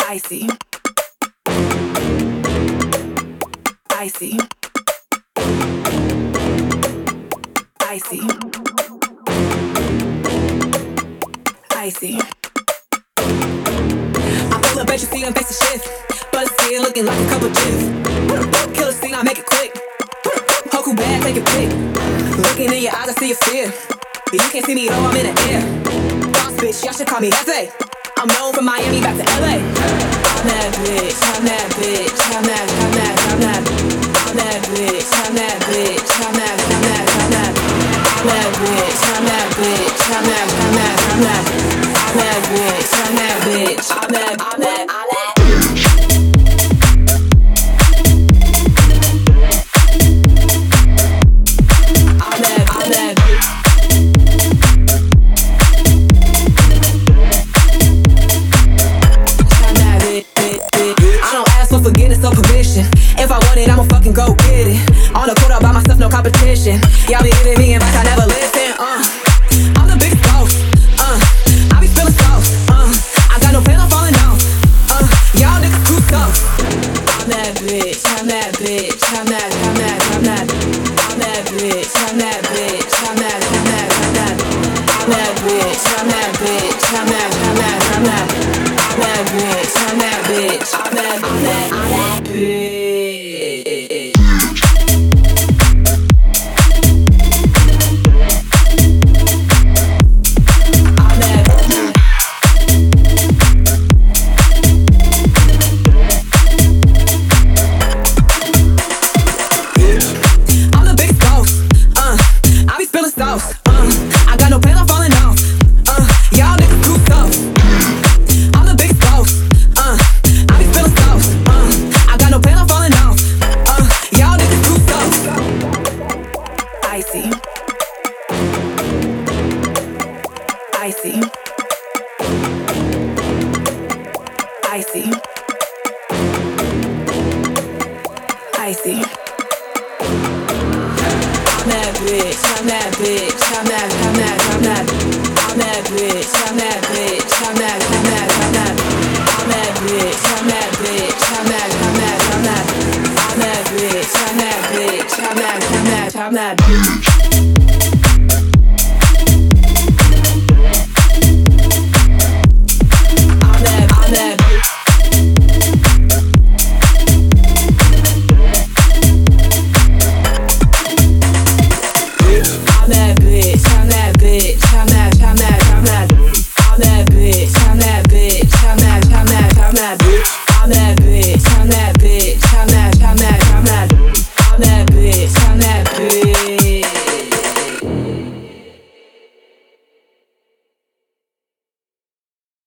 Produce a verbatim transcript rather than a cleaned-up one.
Icy. Icy. Icy. Icy. I'm full of bet you see I'm face to shift, but still looking like a couple gifs. Killer scene, I make it quick. Hoku bad, take a pic. Looking in your eyes, I see your fear. But you can't see me though, I'm in the air. Boss bitch, y'all should call me F A. I'm known from Miami back to L A. I'm that bitch, I'm that bitch, I'm that, I'm that, I'm that. I'm that bitch, I'm that bitch, I'm that, I'm that, I'm that. I'm that bitch, I'm that bitch, I'm that, I'm that, I'm that. I'm that bitch, I'm that bitch, I'm that, I'm that, I'm that. If I want it, I'ma fucking go get it. On the court all by myself, no competition. Y'all be giving me advice, I never listen. Uh, I'm the biggest boss. Uh, I be spilling sauce. Uh, I got no plan on falling off. Uh, y'all niggas too tough. I'm that bitch. I'm that bitch. I'm that. I'm that. I'm that. I'm that bitch. I'm that bitch. I'm that. I'm that. I'm that. I'm that bitch. I'm that bitch. I'm that. I'm that. I'm that. I'm that bitch. I'm that bitch. I'm that. I'm that. I'm that bitch. Icy. Icy. Icy. Icy. I'm that bitch, I'm that bitch, I'm that, I'm that, I'm that. I'm that bitch, I'm that bitch.